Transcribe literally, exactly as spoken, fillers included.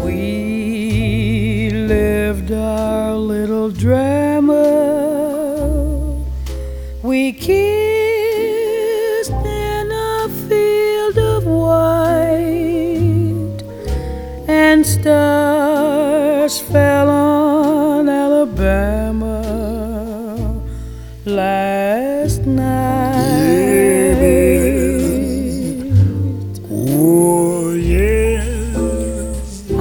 We lived our little drama. We kissed in a field of white, and stars fell on